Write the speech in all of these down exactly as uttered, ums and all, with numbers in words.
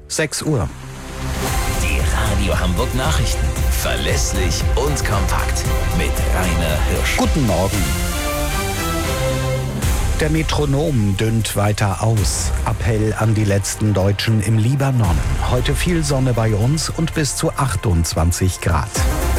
sechs Uhr. Die Radio Hamburg Nachrichten. Verlässlich und kompakt. Mit Rainer Hirsch. Guten Morgen. Der Metronom dünnt weiter aus. Appell an die letzten Deutschen im Libanon. Heute viel Sonne bei uns und bis zu achtundzwanzig Grad.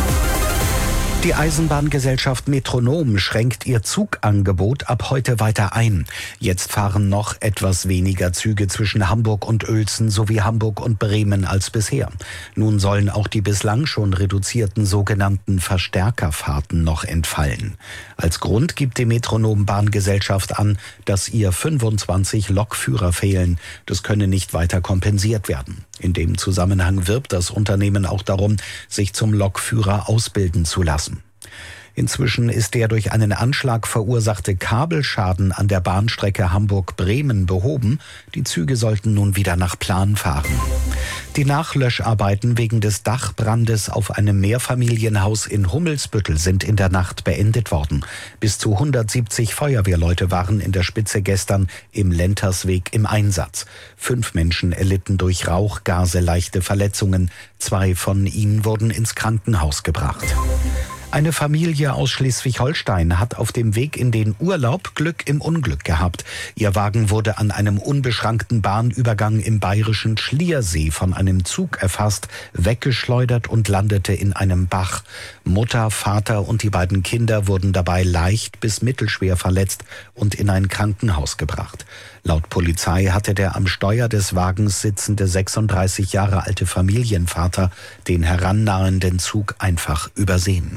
Die Eisenbahngesellschaft Metronom schränkt ihr Zugangebot ab heute weiter ein. Jetzt fahren noch etwas weniger Züge zwischen Hamburg und Uelzen sowie Hamburg und Bremen als bisher. Nun sollen auch die bislang schon reduzierten sogenannten Verstärkerfahrten noch entfallen. Als Grund gibt die Metronom-Bahngesellschaft an, dass ihr fünfundzwanzig Lokführer fehlen. Das könne nicht weiter kompensiert werden. In dem Zusammenhang wirbt das Unternehmen auch darum, sich zum Lokführer ausbilden zu lassen. Inzwischen ist der durch einen Anschlag verursachte Kabelschaden an der Bahnstrecke Hamburg-Bremen behoben. Die Züge sollten nun wieder nach Plan fahren. Die Nachlöscharbeiten wegen des Dachbrandes auf einem Mehrfamilienhaus in Hummelsbüttel sind in der Nacht beendet worden. Bis zu hundertsiebzig Feuerwehrleute waren in der Spitze gestern im Lentersweg im Einsatz. Fünf Menschen erlitten durch Rauchgase leichte Verletzungen. Zwei von ihnen wurden ins Krankenhaus gebracht. Eine Familie aus Schleswig-Holstein hat auf dem Weg in den Urlaub Glück im Unglück gehabt. Ihr Wagen wurde an einem unbeschrankten Bahnübergang im bayerischen Schliersee von einem Zug erfasst, weggeschleudert und landete in einem Bach. Mutter, Vater und die beiden Kinder wurden dabei leicht bis mittelschwer verletzt und in ein Krankenhaus gebracht. Laut Polizei hatte der am Steuer des Wagens sitzende sechsunddreißig Jahre alte Familienvater den herannahenden Zug einfach übersehen.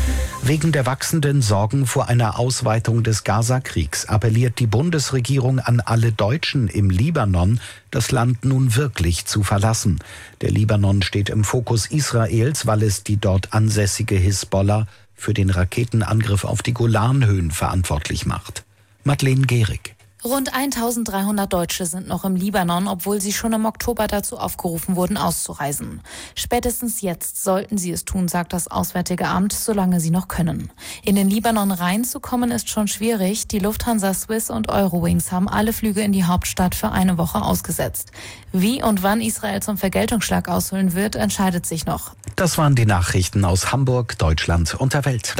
Wegen der wachsenden Sorgen vor einer Ausweitung des Gaza-Kriegs appelliert die Bundesregierung an alle Deutschen im Libanon, das Land nun wirklich zu verlassen. Der Libanon steht im Fokus Israels, weil es die dort ansässige Hisbollah für den Raketenangriff auf die Golanhöhen verantwortlich macht. Madeleine Gehrig. Rund eintausenddreihundert Deutsche sind noch im Libanon, obwohl sie schon im Oktober dazu aufgerufen wurden, auszureisen. Spätestens jetzt sollten sie es tun, sagt das Auswärtige Amt, solange sie noch können. In den Libanon reinzukommen ist schon schwierig. Die Lufthansa, Swiss und Eurowings haben alle Flüge in die Hauptstadt für eine Woche ausgesetzt. Wie und wann Israel zum Vergeltungsschlag ausholen wird, entscheidet sich noch. Das waren die Nachrichten aus Hamburg, Deutschland und der Welt.